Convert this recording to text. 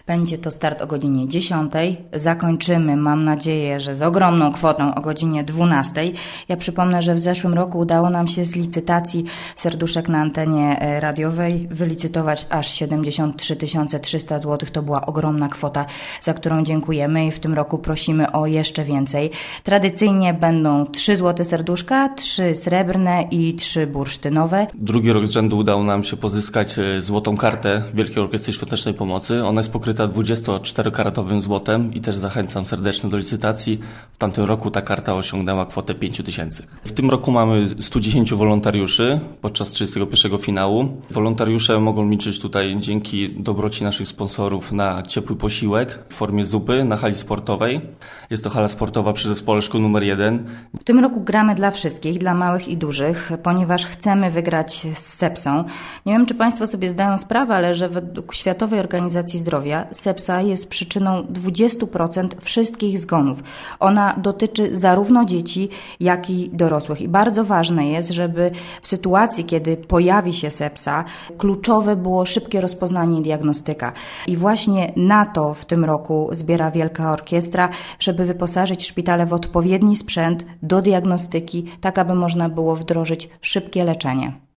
Będzie to start o godzinie 10. Zakończymy, mam nadzieję, że z ogromną kwotą o godzinie 12. Ja przypomnę, że w zeszłym roku udało nam się z licytacji serduszek na antenie radiowej wylicytować aż 73 300 zł. To była ogromna kwota, za którą dziękujemy i w tym roku prosimy o jeszcze więcej. Tradycyjnie będą 3 złote serduszka, 3 srebrne i 3 bursztynowe. Drugi rok z rzędu udało nam się pozyskać złotą kartę Wielkiej Orkiestry Świątecznej Pomocy. Ona jest pokryta 24-karatowym złotem i też zachęcam serdecznie do licytacji. W tamtym roku ta karta osiągnęła kwotę 5 000. W tym roku mamy 110 wolontariuszy podczas 31. finału. Wolontariusze mogą liczyć tutaj dzięki dobroci naszych sponsorów na ciepły posiłek w formie zupy na hali sportowej. Jest to hala sportowa przy Zespole Szkół nr 1. W tym roku gramy dla wszystkich, dla małych i dużych, ponieważ chcemy wygrać z sepsą. Nie wiem, czy Państwo sobie zdają sprawę, ale że według Światowej Organizacji Zdrowia sepsa jest przyczyną 20% wszystkich zgonów. Ona dotyczy zarówno dzieci, jak i dorosłych. I bardzo ważne jest, żeby w sytuacji, kiedy pojawi się sepsa, kluczowe było szybkie rozpoznanie i diagnostyka. I właśnie na to w tym roku zbiera Wielka Orkiestra, żeby wyposażyć szpitale w odpowiedni sprzęt do diagnostyki, tak aby można było wdrożyć szybkie leczenie.